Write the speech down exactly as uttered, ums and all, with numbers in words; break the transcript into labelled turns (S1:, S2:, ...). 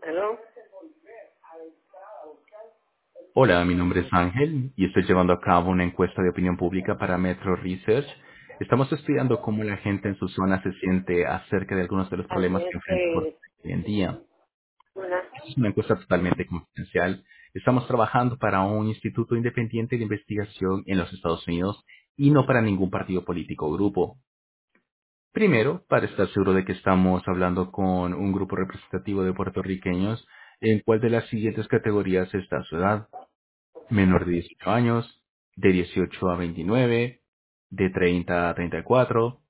S1: ¿Aló?
S2: Hola, mi nombre es Ángel y estoy llevando a cabo una encuesta de opinión pública para Metro Research. Estamos estudiando cómo la gente en su zona se siente acerca de algunos de los
S1: Así
S2: problemas que
S1: es
S2: enfrenta Puerto
S1: que
S2: Rico hoy en día.
S1: una,
S2: Esta es una encuesta totalmente confidencial. Estamos trabajando para un instituto independiente de investigación en los Estados Unidos y no para ningún partido político o grupo. Primero, para estar seguro de que estamos hablando con un grupo representativo de puertorriqueños, ¿en cuál de las siguientes categorías está su edad? Menor de dieciocho años, de dieciocho a veintinueve, de treinta a treinta y cuatro,